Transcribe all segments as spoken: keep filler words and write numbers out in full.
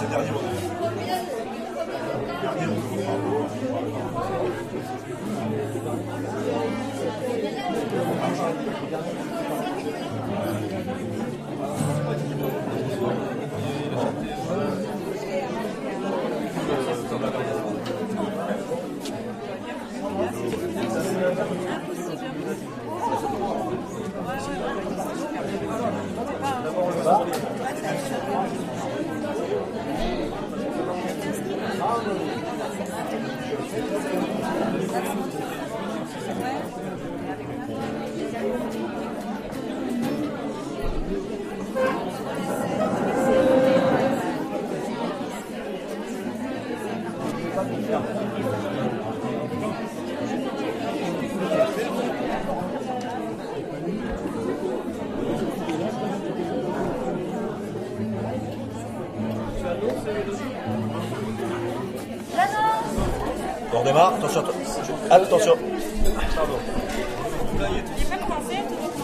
c'est dernier. Dernier, on redémarre, attention, attention. Pardon. J'ai pas commencé.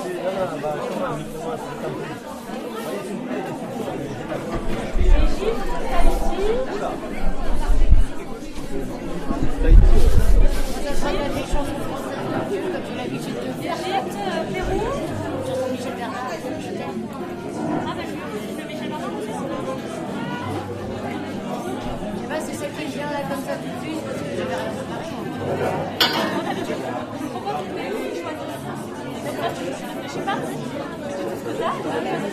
C'est celle qui vient là comme ça tout de suite parce que j'avais rien préparé. Je sais pas. C'est ça.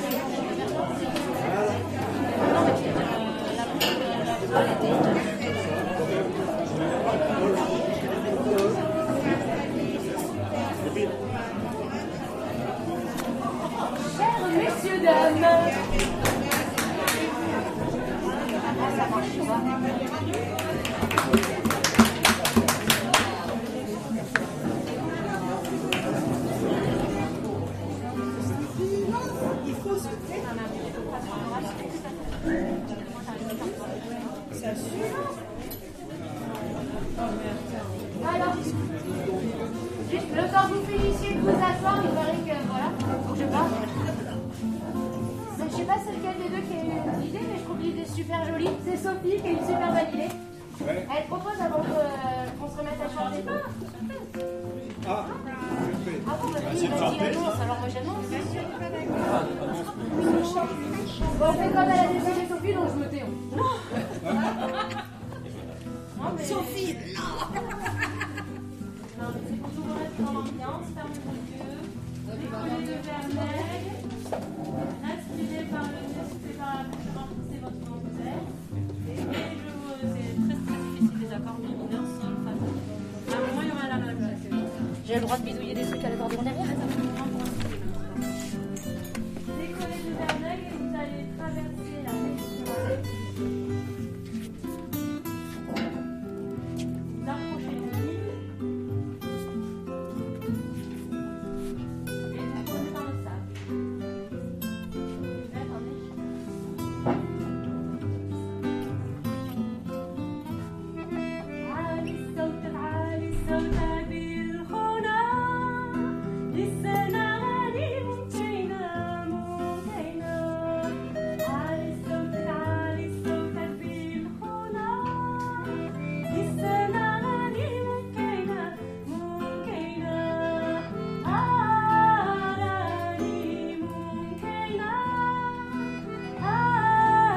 Chers messieurs, dames. Alors, juste le temps que vous finissiez de vous asseoir, il paraît que voilà, faut que je parle. Je sais pas c'est lequel des deux qui a eu l'idée, mais je trouve l'idée super jolie. C'est Sophie qui a une super bonne idée. Ouais. Elle propose avant que- qu'on se remette à chanter. Ah, Ah, ah bon, bah, oui, vas-y, annonce. Alors moi j'annonce. Bon, on fait comme elle a déjà dit Sophie, donc je me tais. Non, mais... Sophie, non. Non, c'est pour toujours être dans l'ambiance, fermez vos yeux, décollez le vermeil, inspirez par le nez, soufflez par la bouche, remplissez votre dentaire. Et je vous, c'est très très difficile les accords mi mineur, sol, fa. À un moment, il y aura la même. J'ai le droit de bidouiller des trucs à l'accordéon derrière. Décollez le vermeil et vous allez traverser la respiration. Vous approchez de l'île. Et vous posez dans le sable. Vous êtes en échec. عالي الصوت العالي الصوت بالغنى لسنا عالي ممكنة ممكنة عالي الصوت العالي الصوت بالغنى لسنا عالي ممكنة ممكنة عالي ممكنة عالي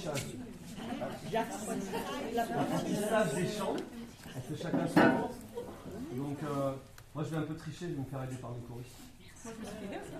L'apprentissage. L'apprentissage des chants. On fait chacun son tour. Donc, euh, moi je vais un peu tricher, je vais me faire aider par mes choristes. Moi je me suis fait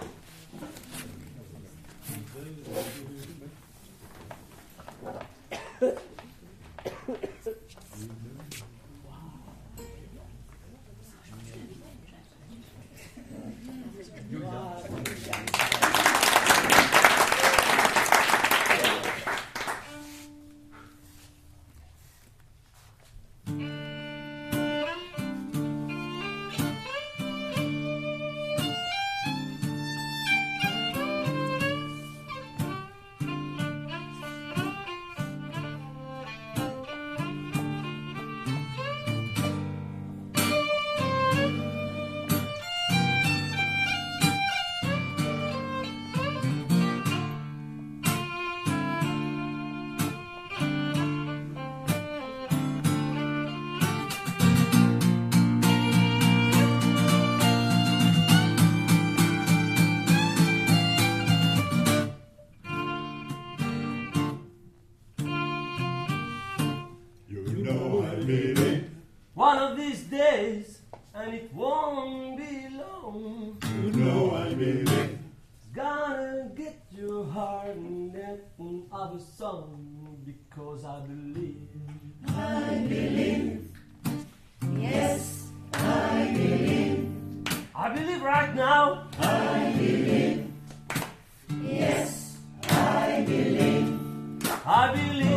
One of these days, and it won't be long. You know I mean it. It's gonna get your heart and end of a song because I believe. I believe. Yes, I believe. I believe right now. I believe. Yes, I believe. I believe.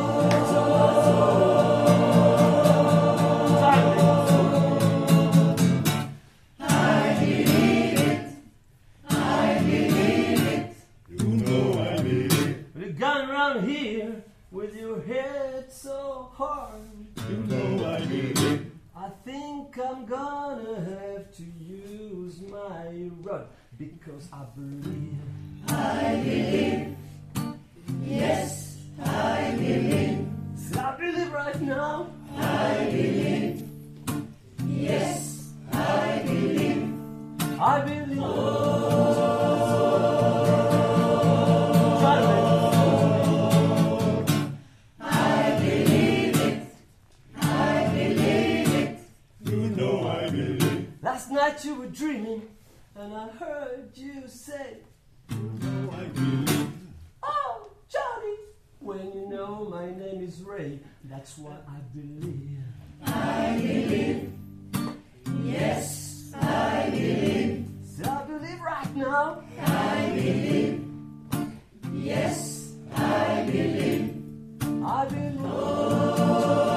Here with your head so hard, you know I mean it. I think I'm gonna have to use my rod because I believe. I believe. Yes, I believe. So I believe right now. I believe. Yes, I believe. I believe. Oh. Last night you were dreaming, and I heard you say, you know I believe. Oh, Johnny, when you know my name is Ray, that's what I believe. I believe. Yes, I believe. So I believe right now. I believe. Yes, I believe. I believe. Oh.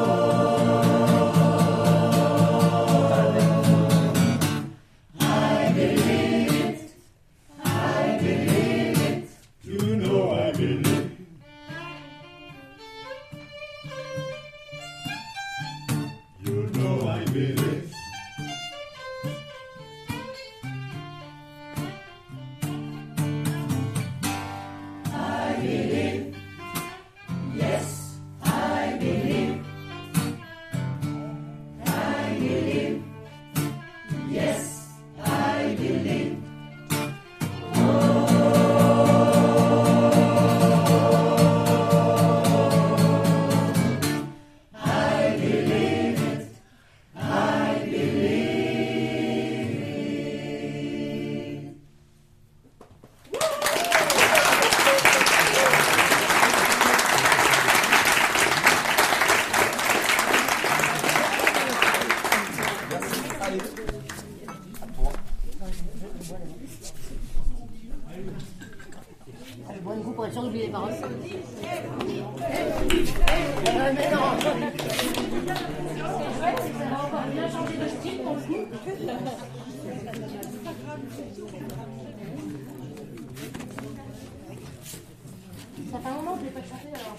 Ça fait un moment que je l'ai pas chanté alors.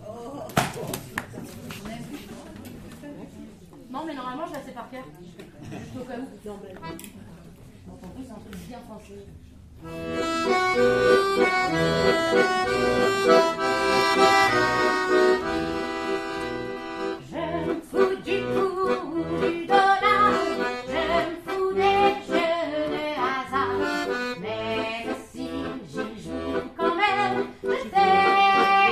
Non mais normalement je la sais par cœur. Juste au cas où. En plus c'est un truc bien français. Je me fous du coup du dollar, je me fous des jeux de hasard, mais si j'y joue quand même, je sais.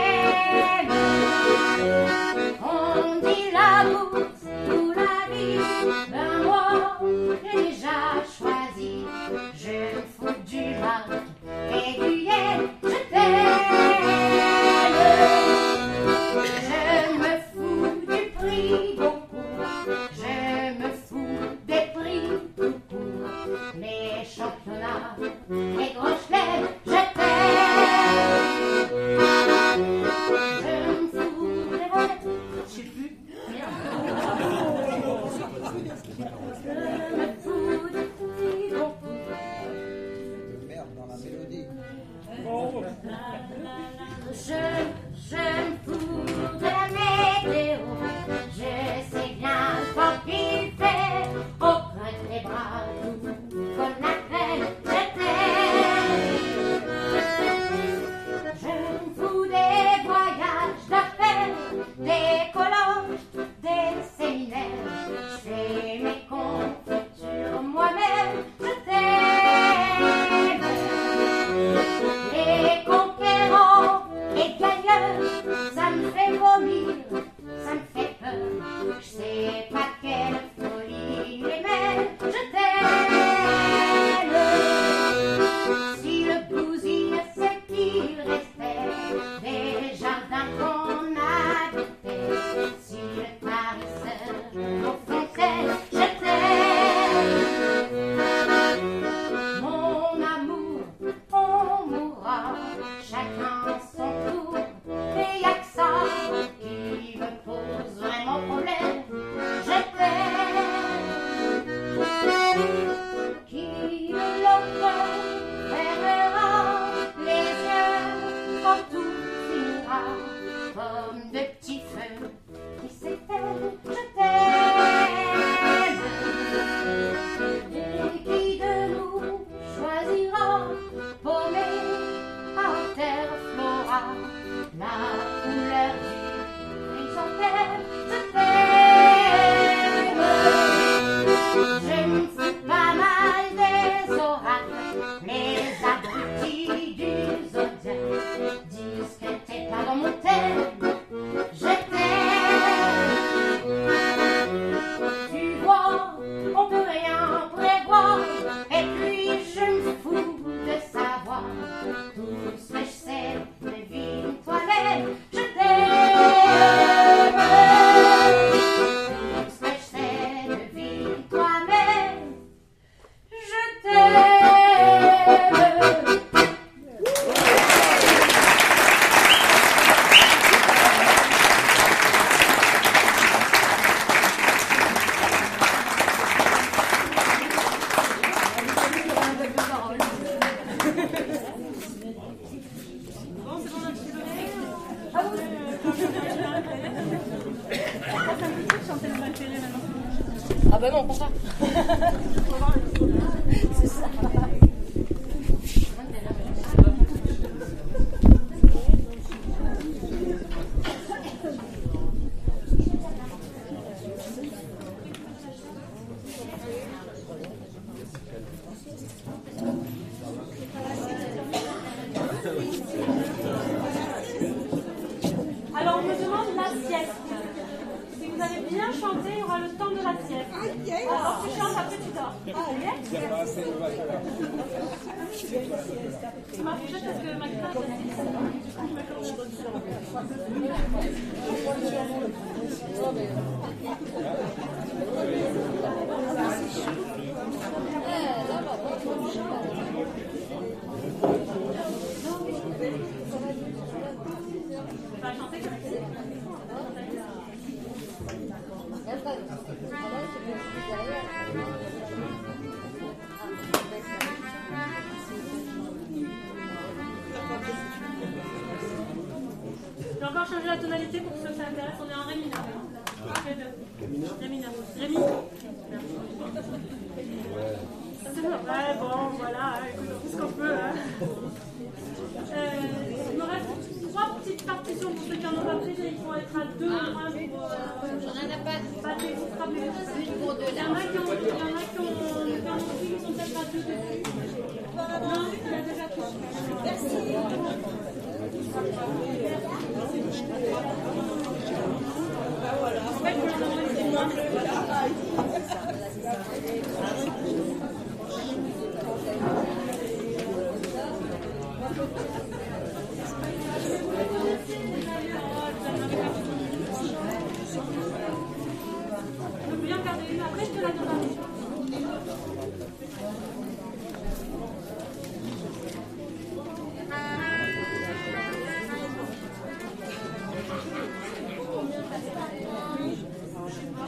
je sais plus. Merde. Je me fous des filles dont Merde dans la mélodie. Je, je me fous de la météo. Je sais bien ce qu'il fait. Au creux des bras doux, comme la crème, je t'aime. Je me fous des voyages d'affaires, des colloques, des séminaires. Je fais mes confitures moi-même, je t'aime. Les conquérants, les gagneurs, ça me fait vomir, ça me fait peur. Je sais pas quelle folie les mène, je t'aime. Si le bousille c'est qu'il restait des jardins qu'on habitait, si le tarisseur aux fontaines, je t'aime. Mon amour, on mourra, chacun son tour, et y'a que ça qui me pose vraiment problème, je t'aime. Qui de l'autre fermera les yeux quand tout finira, comme de petits feux qui s'éteignent, je t'aime. Et qui de nous choisira paumé par terre flora la couleur du chrysanthème, je t'aime. Je me fous pas mal des oracles, les abrutis du zodiaque disent que t'es pas dans mon thème, je t'aime. Tu vois, on peut rien prévoir, et puis je me fous de savoir tout ce que je sais, devine toi-même, je t'aime. Tout ce que je sais, devine toi-même, je t'aime. Bon, c'est bon, un petit peu. Ah oui. Ça me dit de chanter le Valkyrie maintenant. Ah bah non, au contraire. C'est ça. Alors, on me demande la sieste. Si vous avez bien chanté, il y aura le temps de la sieste. Alors, tu chantes, après tu dors. Ok? Tu m'as fait parce que ma classe est six. Tu vas chanter comme ça. J'ai encore changé la tonalité pour que ça s'intéresse. On est en ré mineur. Ré deux. Ré mineur. Ré mi. C'est bon. Ouais, bon, voilà. Écoute, tout ce qu'on peut. Hein. Euh, il me reste trois petites partitions pour ceux qui en ont pas fait. Il faut être à deux au moins pour. J'en ai pas. Pas des frappés. Pour deux. Il y en a qui ont, il y en a qui ont, qui ont qui sont peut-être à deux dessus. Non, il y a déjà trois. Merci. En fait, vous en avez moins. Je peux bien garder une, après je te la donnerai.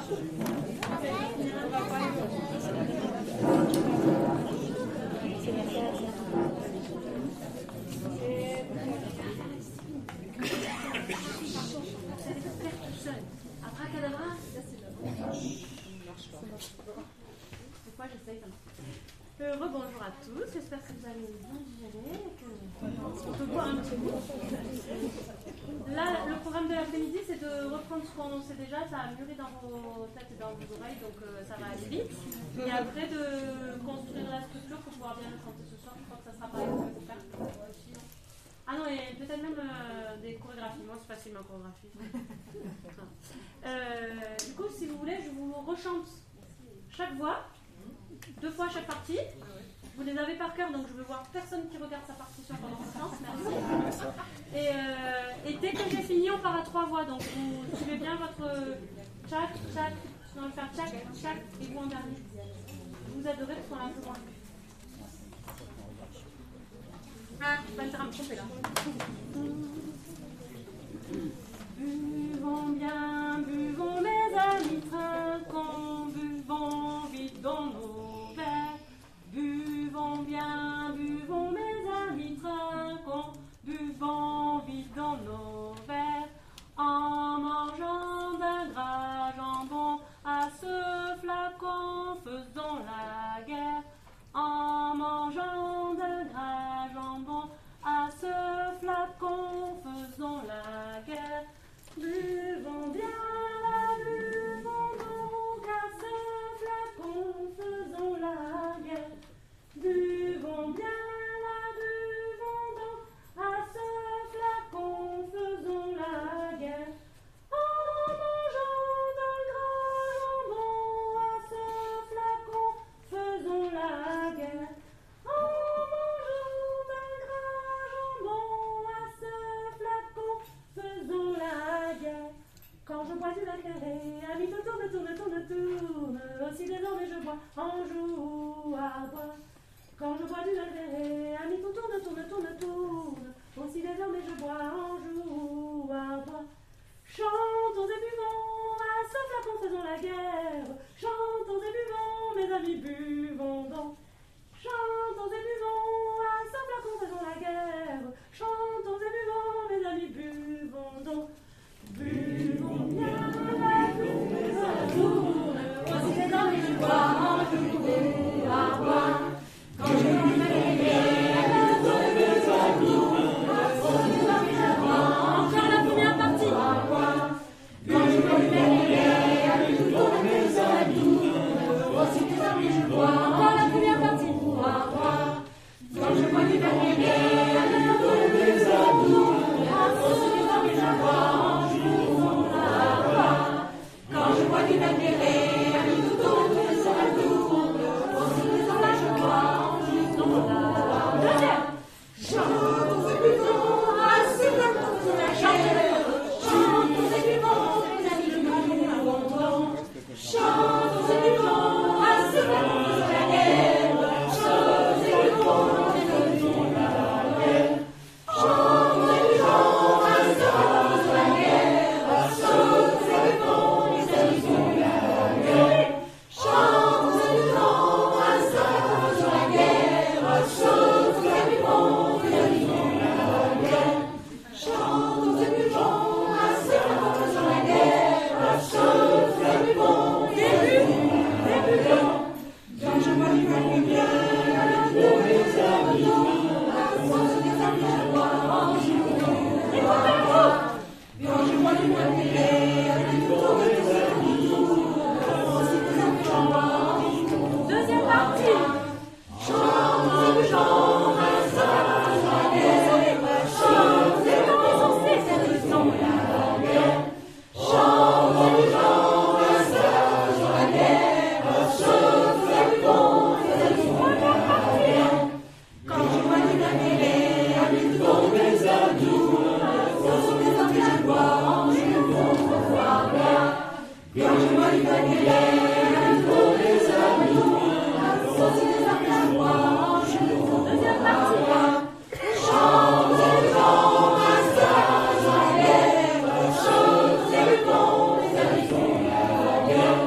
Euh, Rebonjour à tous, j'espère que vous allez bien digérer et que on peut boire un petit coup. Là, le programme de l'après-midi, c'est de reprendre ce qu'on sait déjà, ça a mûri dans vos têtes et dans vos oreilles, donc euh, ça va aller vite. Et après, de construire la structure pour pouvoir bien le chanter ce soir, je crois que ça sera pas évident pour faire. Ah non, et peut-être même euh, des chorégraphies, moi c'est facile ma chorégraphie. euh, du coup, si vous voulez, je vous rechante chaque voix. Deux fois chaque partie. Vous les avez par cœur, donc je veux voir personne qui regarde sa partition pendant ce temps. Merci. Et, euh, et dès que j'ai fini, on part à trois voix. Donc vous suivez bien votre tchac, tchac. On va faire tchac, tchac et vous en dernier. Vous adorez parce qu'on a un peu moins. Ah, je vais pas me faire me tromper là. Buvons bien, buvons mes amis, trinquons, buvons vite dans nos verres. Buvons bien, buvons mes amis, trinquons, buvons vite dans nos verres. En mangeant d'un gras jambon, à ce flacon faisons la guerre. En mangeant d'un gras jambon, à ce flacon faisons la guerre. Buvons bien, buvons donc, à ce flacon faisons la guerre. Buvons bien, buvons donc, à ce flacon faisons la guerre. En mangeant d'un gras jambon, à ce flacon faisons la guerre. En mangeant d'un gras jambon, à ce flacon faisons la guerre. Quand je bois du lac carré, ami tout tourne, tourne, tourne, tourne. Aussi désormais je bois en joue à boire. Quand je bois du lac carré, ami tout tourne, tourne, tourne, tourne. Aussi désormais je bois en joue à boire. Chantons et buvons, à ce flacon faisons la guerre. Chantons et buvons, mes amis, buvons donc. Chantons et buvons, à ce flacon faisons la guerre. Chantons et buvons, mes amis, buvons donc. Buvons bien, buvons tourne. Voici les hommes et je bois en joue à boire. Quand je bois mes amis, mes amis, encore la première partie. Quand je bois mes amis, mes amis, voici les amis, je bois encore la première partie. Quand je bois mes amis, mes amis, voici les amis, je bois en joue à boire. Quand je bois du Belgré, ami tout autour de sa tour, aussi les hommes je bois en joue à boire. Deuxième. Chantons et buvons, à ce flacon faisons la guerre. Chantons et buvons, mes amis, buvons donc. Chantons et buvons, à ce flacon faisons la guerre. Chantons et buvons, mes amis, buvons la guerre. Chantons et buvons, à ce flacon faisons la guerre. Chantons et buvons, mes amis, buvons la guerre. Chantons et buvons, à ce flacon faisons la guerre. Chantons et buvons, mes amis, buvons la guerre. Chantons et buvons, à ce flacon faisons la guerre. Chantons et buvons, et buvons, et buvons. Quand je bois du vin bien, pour mes amis, voici des amis, je bois en joue. Et pour faire trop. Quand je bois du vin bien, pour mes amis, voici des amis, je bois en joue. Deuxième partie. Chantons et buvons, à ce flacon faisons la guerre. Chantons et buvons, c'est faisons la guerre. Chantons et buvons, à ce flacon faisons la guerre. Chantons et buvons, mes amis, première partie. Quand je bois du Belgré, ami pour mes amis, voici des amis, je bois en joue à boire. Quand je bois du Belgré, ami pour mes amis, voici des amis, je bois en joue. Deuxième partie. Chantons et buvons, à ce flacon faisons la guerre. Chantons et buvons, mes amis, buvons la guerre.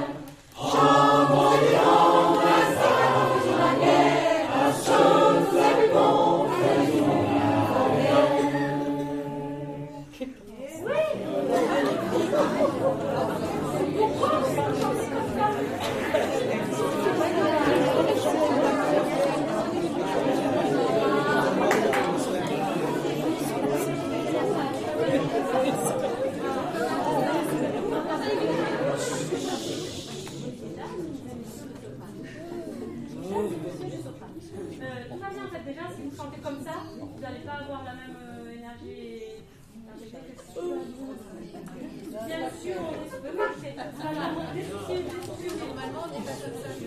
dessus, on est super marché. Normalement, dessus, dessus. Normalement, on n'est pas comme ça.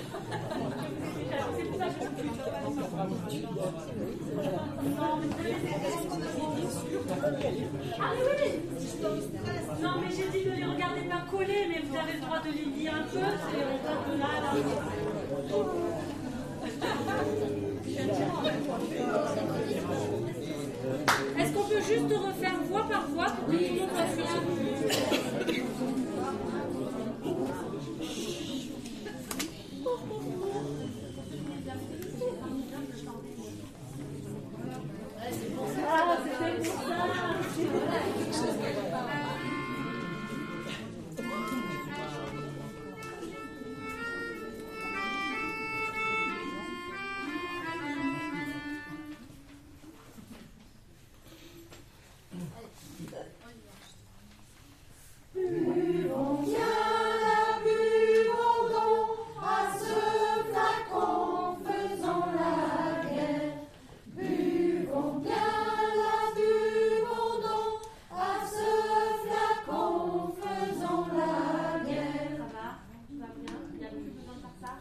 C'est pour ça que je suis pas comme ça. Ah oui, oui. Non, mais j'ai dit ne les regardez pas coller, mais vous avez le droit de les lire un peu. C'est on tape de là, là. Est-ce qu'on peut juste refaire voix par voix pour que tout le monde soit sûr? Ah, c'était pour ça. Buvons bien la buvons donc à ce flacon, faisons la guerre. Buvons bien la buvons donc à ce flacon, faisons la guerre. Ça va? Tout va bien? Il n'y a plus besoin de faire ça?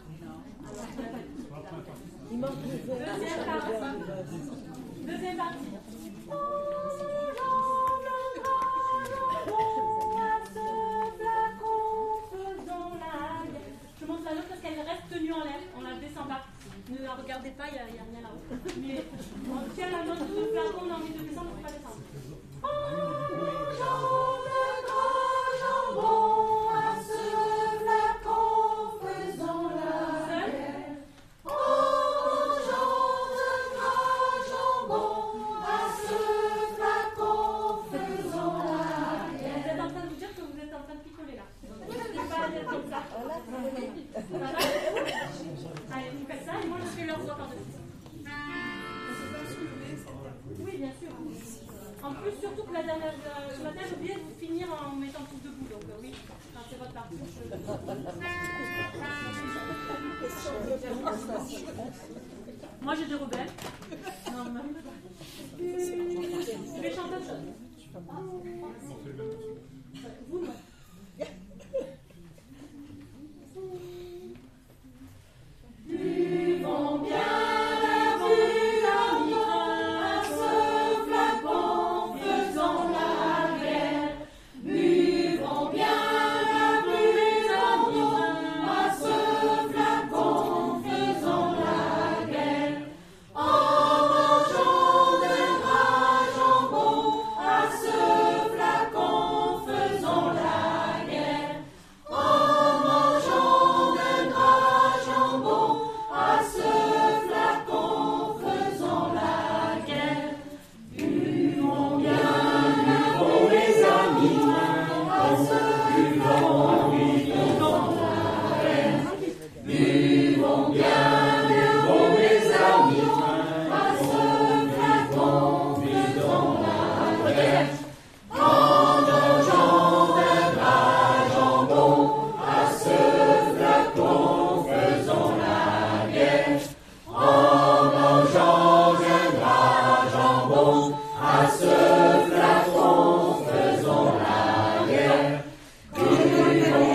Il manque le Deuxième partie. Deuxième partie. Je monte la note parce qu'elle reste tenue en l'air. On la descend pas. Ne la regardez pas, il n'y a, a rien là-haut. Mais on tient la note tout le flacon, on a envie de descendre, on ne peut pas descendre. Mangeons de gras jambon à ce flacon, faisons la guerre. Mangeons de gras jambon à ce flacon, faisons la guerre. Vous êtes en train de vous dire que vous êtes en train de picoler là. C'est pas à dire comme ça. Voilà. Allez, vous faites ça et moi je fais leur voix par-dessus. Oui, bien sûr. En plus, surtout que la dernière, euh, ce matin, j'ai oublié de vous finir en mettant tous debout. Donc, euh, oui, enfin, c'est votre partie. Moi, j'ai des rebelles. Non, même pas. Je vais chanter autre chose. Vous, non. Buvons bien la buvons à ce flacon, faisons la guerre. Buvons bien la buvons à ce flacon, faisons la guerre. En mangeant de gras jambon à ce flacon, faisons la guerre. En mangeant de gras jambon à ce flacon, faisons la guerre. Buvons bien, buvons les amis, à ce flacon, faisons la guerre. Buvons bien, buvons les amis, à ce flacon, faisons la guerre. En mangeant de gras jambon à ce flacon, faisons la guerre. En mangeant de gras jambon à ce flacon, faisons la guerre. Buvons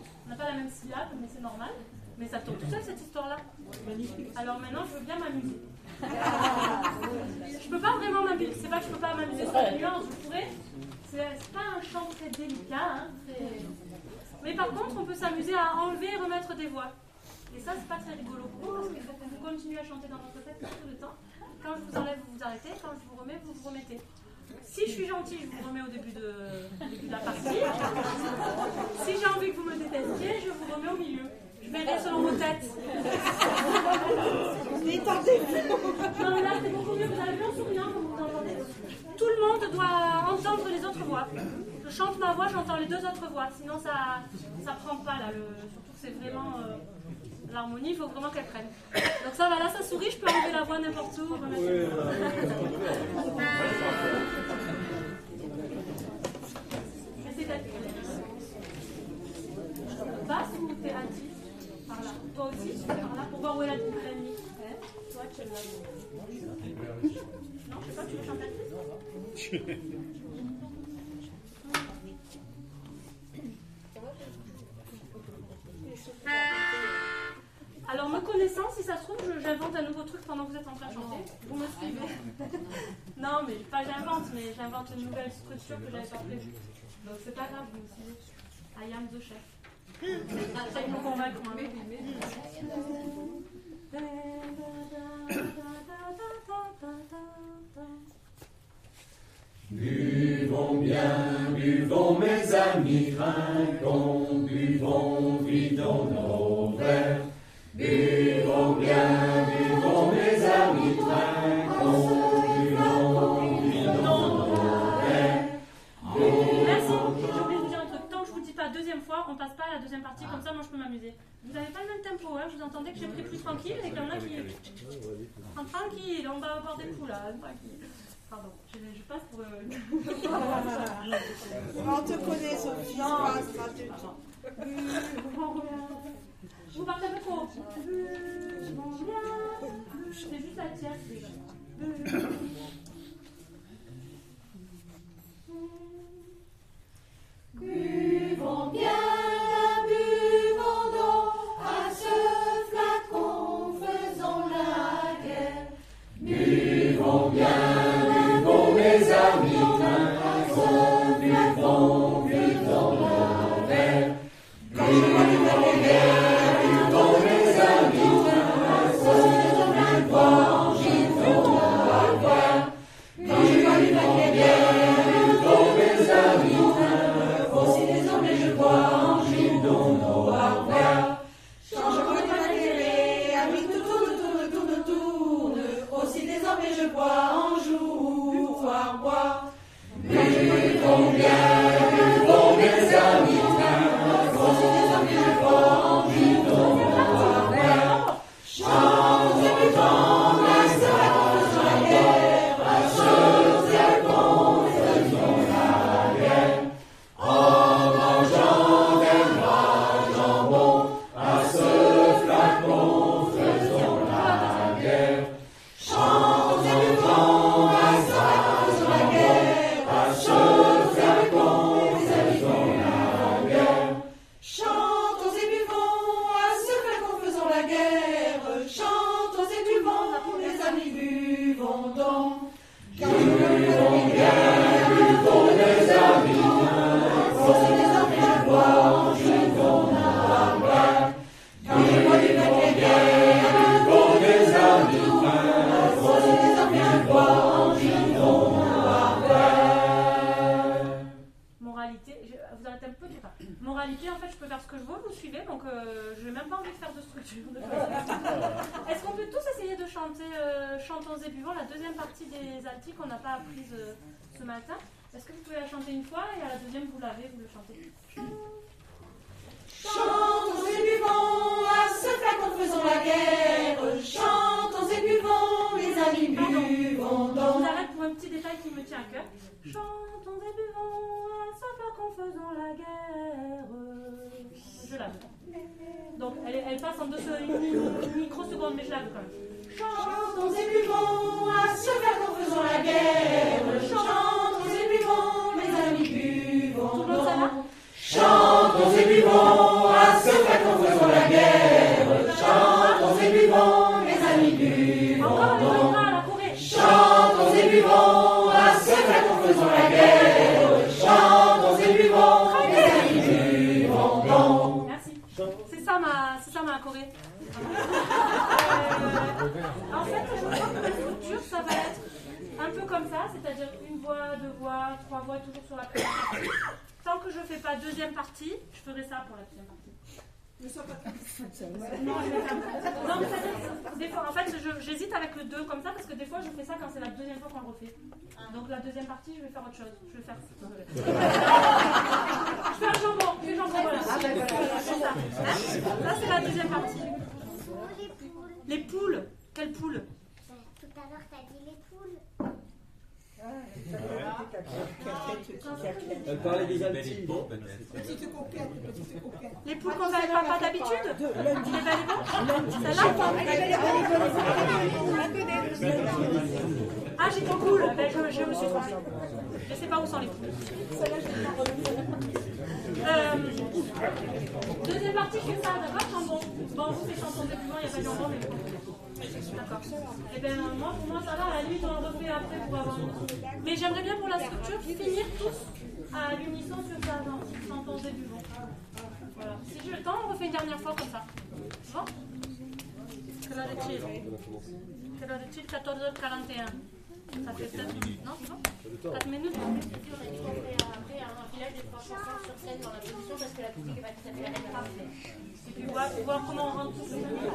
On n'a pas la même syllabe, mais c'est normal. Mais ça tourne tout seul cette histoire-là. Alors maintenant, je veux bien m'amuser. Je peux pas vraiment m'amuser. C'est pas que je peux pas m'amuser sur la nuance, je pourrais. C'est pas un chant très délicat. Hein, très... Mais par contre, on peut s'amuser à enlever et remettre des voix. Et ça, c'est pas très rigolo pour vous, parce qu'il faut que vous continuez à chanter dans votre tête tout le temps. Quand je vous enlève, vous vous arrêtez. Quand je vous remets, vous vous remettez. Si je suis gentille, je vous remets au début de, au début de la partie. Si j'ai envie que vous me détestiez, je vous remets au milieu. Je verrai selon vos têtes. Non, mais là, c'est beaucoup mieux. Vous avez bien souriant quand vous entendez. Tout le monde doit entendre les autres voix. Je chante ma voix, j'entends les deux autres voix. Sinon, ça ça prend pas, là. Le, surtout que c'est vraiment... Euh, l'harmonie, il faut vraiment qu'elle prenne. Donc ça va, là, ça sourit, je peux enlever la voix n'importe où. Remettre... Essayez d'être... Basse ou t'es actif? Par là. Toi aussi, par là, pour voir où est la l'ennemi. Toi, tu es là. Non, je sais pas, tu veux chanter actif? Alors, me connaissant, si ça se trouve, j'invente un nouveau truc pendant que vous êtes en train de chanter. Vous me suivez? Non, mais pas j'invente, mais j'invente une nouvelle structure que j'avais pas prévue. Donc, c'est pas grave, vous me suivez. I am the chef. Ça, il faut convaincre moi. Buvons bien, buvons mes amis, trinquons, buvons, vidons nos verres. Buvons bien, buvons mes amis, trinquons, buvons, vidons nos verres. Merci, j'ai oublié de vous dire un truc. Tant que je vous dis pas deuxième fois, on passe pas à la deuxième partie, comme ça moi je peux m'amuser. Vous n'avez pas le même tempo, hein, vous entendez que j'ai pris plus tranquille et qu'il y en a qui... En tranquille, on va avoir des coups là, tranquille. Pardon, je, je passe pour... Euh... On te connaît, Sophie. Non, c'est pas gratuit. Vous partez un peu trop. C'est juste la tierce déjà. Buvons bien, buvons donc à ce flacon, faisons la guerre. Buvons bien, buvons mes amis, trinquons, buvons, buvons nos verres. Buvons bien, buvons mes amis, trinquons, buvons, buvons nos verres. Buvons bien, buvons mes amis, trinquons, si désormais je bois en gîte dans nos verres. Change-moi de malgré, amis, tout tourne, tourne, tourne, tourne. Aussi désormais je bois en jour, voir boire. Buvons bien, buvons mes amis, trinquons, si désormais je bois en gîte dans nos verres. Chantons et buvons, la sœur, faisons la guerre, à ceux et qu'on faisons la guerre. En mangeant des bras jambon, à ce flacon faisons la guerre. Chantons et buvons, à ça faisons la guerre, à ce flacon faisons la guerre. Chantons et buvons, à ce flacon faisons la guerre. Chantons et buvons, mes amis, buvons donc. Buvons bien, buvons mes amis, aussi désormais je bois en juvons nos verres. Buvons bien, buvons mes amis, aussi désormais je bois en juvons nos verres. Moralité, je, vous arrêtez un peu, enfin, moralité, en fait, je peux faire ce que je veux, vous suivez, donc euh, je n'ai même pas envie de faire de structure. De Est-ce qu'on peut tous essayer de chanter euh, Chantons et buvons, la deuxième partie des altis qu'on n'a pas apprise euh, ce matin? Est-ce que vous pouvez la chanter une fois et à la deuxième, vous l'avez, vous le chantez? Chantons et buvons, à ce flacon faisons la guerre. Chantons et buvons, mes amis, buvons Je donc. vous arrête pour un petit détail qui me tient à cœur. Chantons et buvons, à ce flacon faisons la guerre. Je la veux. Donc, elle, elle passe en deux une microseconde, mais je la veux quand même. Chantons et buvons, à ce flacon faisons la guerre. Chantons et buvons, mes amis, buvons Tout le monde, ça va? donc. Chantons et buvons, à C'est ça ma, c'est ça ma Corée. Euh, en fait, je crois que la structure, ça va être un peu comme ça, c'est-à-dire une voix, deux voix, trois voix, toujours sur la première partie. Tant que je ne fais pas deuxième partie, je ferai ça pour la deuxième partie. Ne sois pas Non, je vais faire. Non, mais c'est-à-dire, des fois, en fait, je- j'hésite avec le deux comme ça parce que des fois, je fais ça quand c'est la deuxième fois qu'on le refait. Donc la deuxième partie, je vais faire autre chose. Je vais faire. Désolée. Je fais un jambon, je fais jambon, voilà. C'est ça. Ça, c'est la deuxième partie. Les poules. Les poules. Quelles poules? Tout à l'heure, t'as dit les poules. Elle parlait des Alpes. petite coquette, petite coquette. Les poules qu'on n'avait pas d'habitude? Les belles et bonnes? Celle-là? Ah, j'ai trop cool. Ben, je, je me suis trompée. Je ne sais pas où sont les poules. Euh, deuxième partie, je fais ça, d'accord? Jambon. Bon, vous, c'est chanson début, il n'y a pas de jambon, mais bon. D'accord. Et bien, moi, pour moi, ça va, à la limite, on en refait après pour avoir. Mais j'aimerais bien pour la structure finir tous à l'unisson sur ça, dans chanson début. Bon. Voilà. Si j'ai le temps, on refait une dernière fois comme ça. Bon? Quelle heure est-il? Quelle heure est-il? quatorze heures quarante et un. Ça fait peut-être. Non, c'est bon? quatre minutes? On a dit qu'on ferait après un village des trois chansons sur scène dans la position parce que la musique est pas tout à fait la même. Et puis voir, voir comment on rentre tous les deux.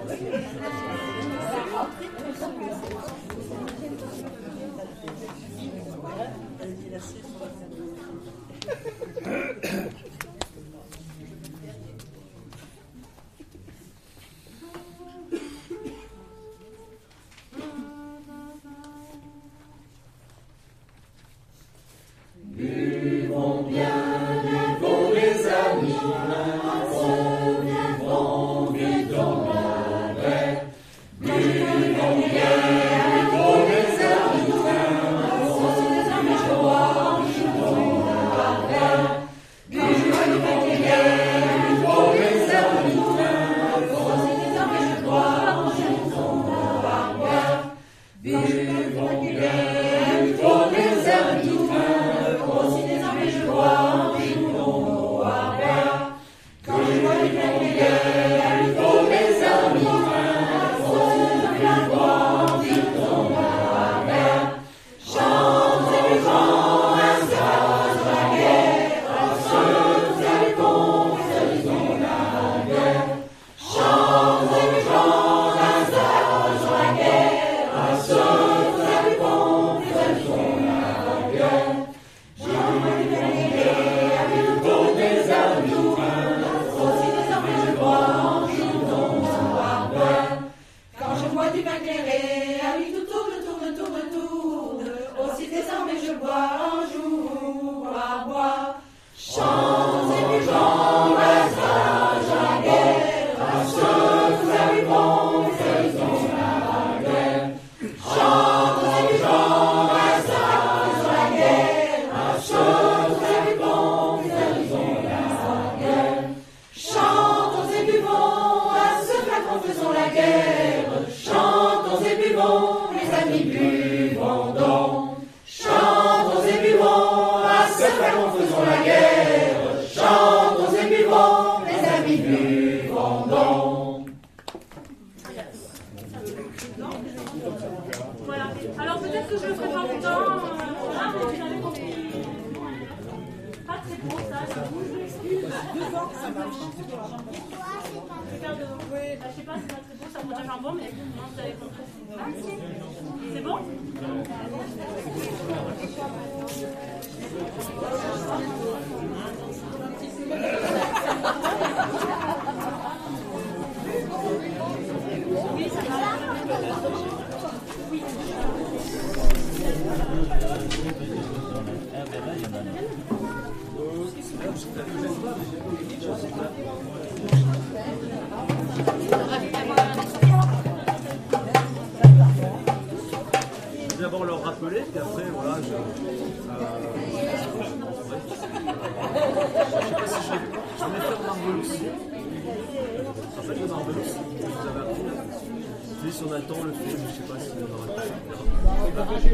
Buvons bien, buvons les amis, vivons, vivons mon verre. Buvons bien, buvons les amis, vivons, vivons mon verre. Buvons bien, buvons les amis, vivons, vivons mon verre. Buvons bien, buvons les amis. Voilà. Alors peut-être que je le ferai pas longtemps. Euh, là, mais vous avez compris. Pas très beau ça. Devant, ça marche. Faire de... bah, je sais pas, c'est pas très beau, ça vaut un jambon, mais non, vous avez compris. C'est bon? Oui, ça va. Oui. D'abord leur rappeler, puis après, voilà, je. Euh, je sais pas si je vais, je vais faire Marvelous. En fait, le Marvelous, vous avez appris là. Si on a le temps, on le fait, mais je sais pas si on aura le temps.